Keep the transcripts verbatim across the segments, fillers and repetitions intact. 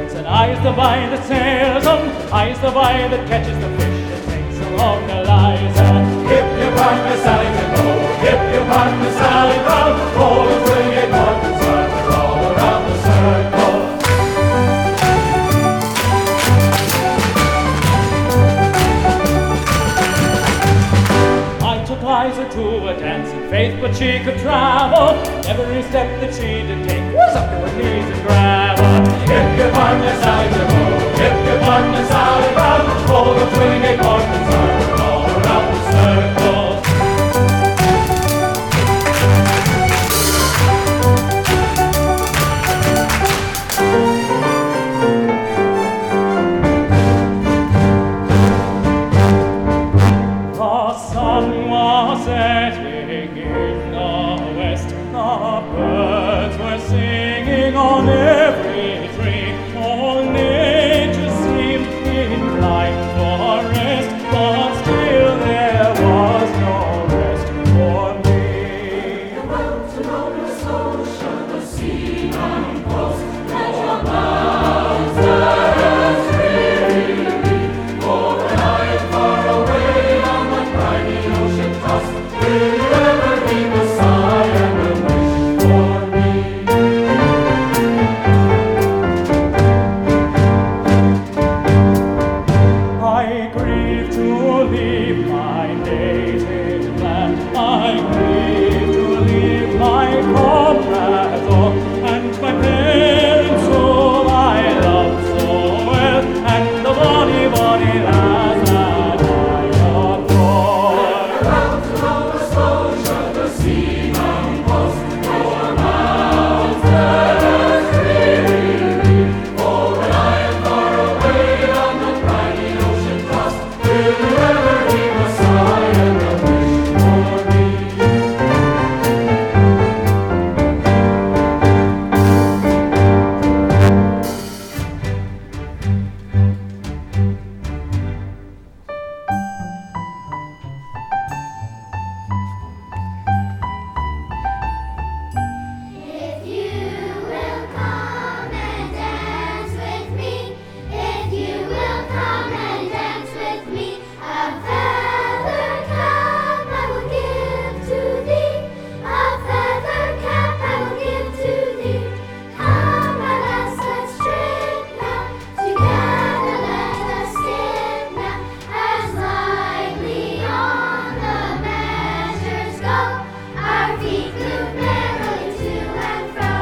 Said I's the boy that sails 'em, I's the boy that catches the fish and takes along Eliza. If you find Miss Sally to go, if you find Miss Sally Brown, all the twenty-eight Mortons are all around the circle. I took Liza to a dance in faith, but she could travel. Every step that she did take was up to her knees in gravel. If you find Miss Sally to go, if you find Miss Sally Brown, all the twenty-eight Mortons are all around the circle. The sun was setting in the west, the birds were singing on every tree. All nature seemed inclined for rest, but still there was no rest for me. The mountain on the ocean, the sea running close, let your monsters really be. For when I am far away on the briny ocean tossed, will you ever be beside and will wish for me? I grieve to leave my native land, I grieve to leave my comrades all, and my parents whom I love so well, and the bonny, bonny lads that I adore. The mountain on the ocean, the sea running close, your monsters really be. For when I am far away on the briny ocean tossed, will you ever heave a sigh and a wish for me? If you will come and dance with me, if you will come and dance with me, a feather cap I will give to thee, a feather cap I will give to thee. Come, my lass, let's trip now, together let us skip now, as lightly on the measures go, our feet move merrily to and fro.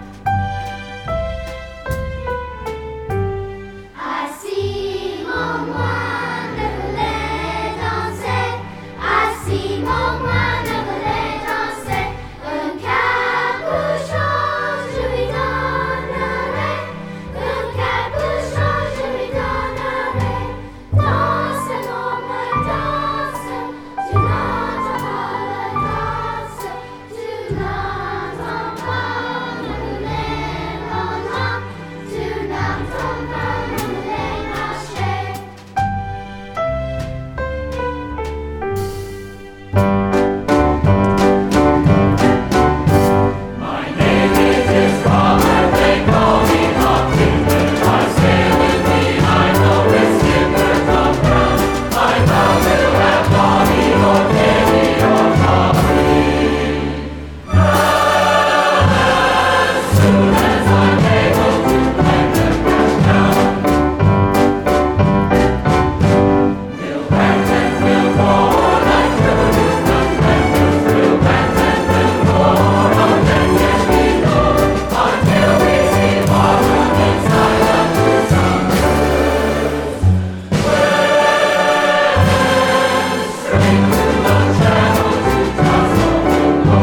I see mon moine ne voulait danser, I see mon moine ne voulait danser, un capuchon je lui donnerai, un capuchon je lui donnerai. Danse mon moine, danse, tu n'entends pas la danse, tu n'entends pas le moulin roulant, tu n'entends pas le moulin marcher. My name is Robert, they call me Hopkins. I sail with the I know it's skipper Tom Brown. I'm bound to have Bobby or Kenny or Tommy. As soon as I'm able to let them crash down, we'll band and we'll roar like Newfoundland members. We'll band and we'll roar on deck as we go, until we see bottom inside of the sun. Straight through the channel to Tassel we'll go.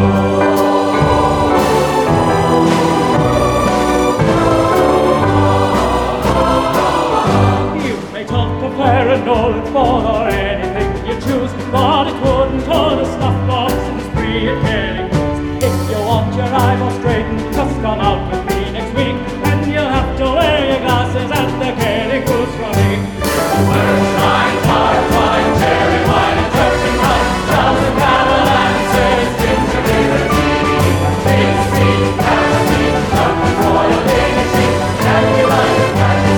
You may talk of fair and old and fall or anything you choose, but it wouldn't hold a snuff box in the spree at Kelly Goose. If you want your eyeball straightened, just come out with me next week, and you'll have to wear your glasses at the Kelly Goose running. Where shine, fire, fine, cherry wine, and turkey pie, thousand cavalances, ginger beer, tea, big sweet, cash sweet, royal Danish sheep, and you like it,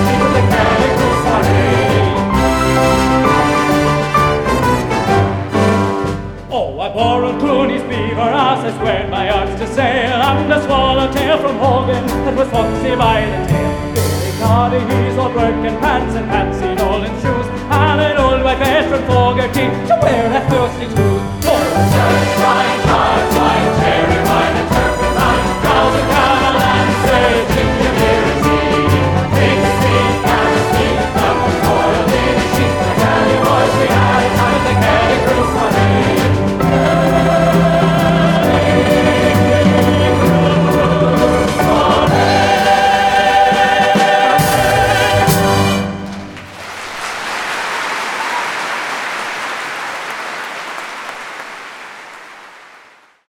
for broken pants and Patsy